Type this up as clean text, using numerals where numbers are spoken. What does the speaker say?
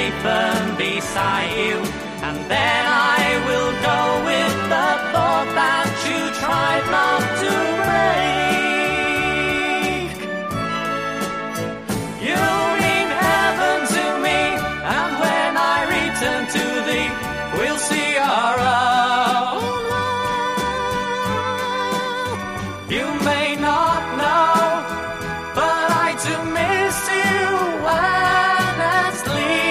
safe and beside you, and then I will go with the thought that you tried not to break. You mean heaven to me, and when I return to thee, we'll see our own world. You may